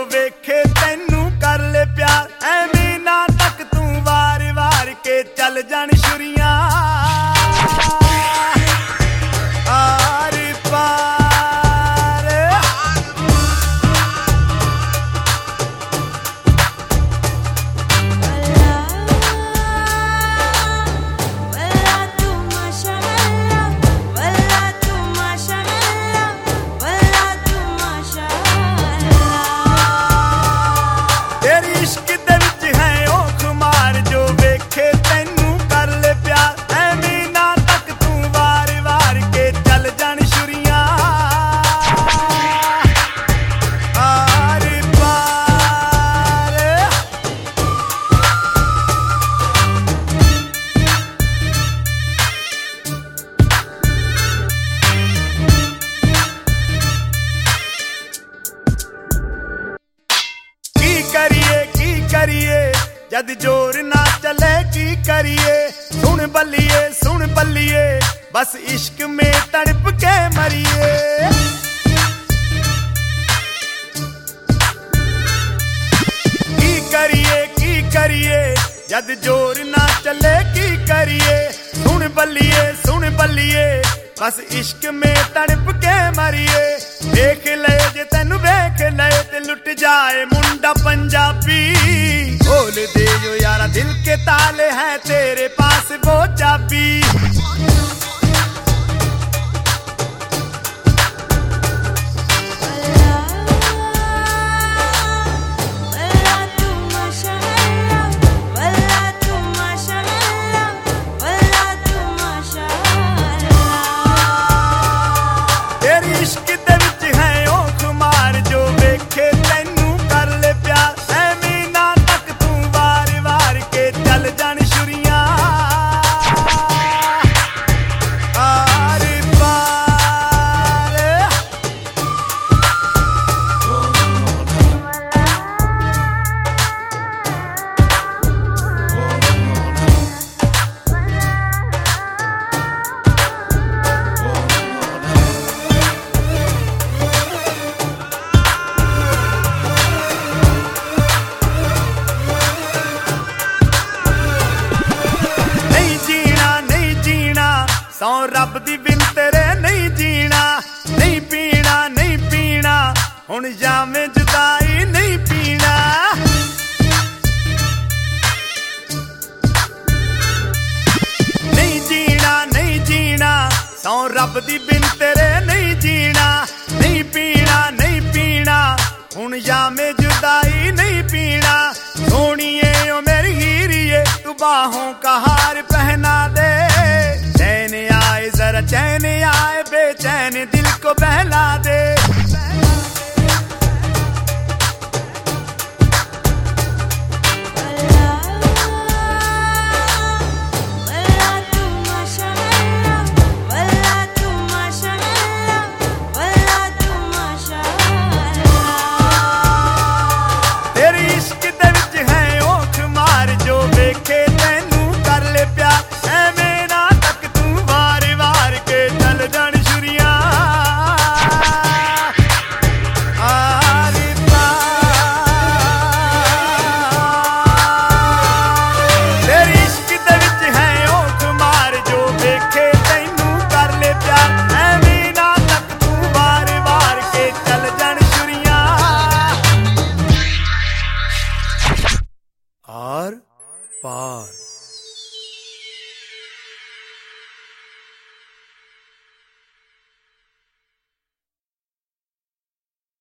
वेखे तैनू कर ले प्यार, ऐवें ना तक तू वार वार के चल जान छुरियां आर पार। जद जोर ना चले की करिए, सुन बल्लिए बस इश्क में तड़प के मरिए। की करिए जद जोर ना चले की करिए, सुन बल्लिए बस इश्क में तड़प के मरिए। देख ले जे तेनू देख ले ते लुट जाए मुंडा पंजाबी, खोल दे जो यारा दिल के ताले हैं तेरे पास वो चाबी। सौ रब दी बिन तेरे नहीं जीना, नहीं पीना हुण जावें जुदाई नहीं पीना। नहीं जीना सौ रब दी बिन तेरे नहीं जीना, नहीं पीना हुण जावें जुदाई नहीं पीना। सोनिए ओ मेरी हीरिए तू बाहों का हार पहना दे, चैन आए जरा चैन आए बेचैन दिल को बहला दे।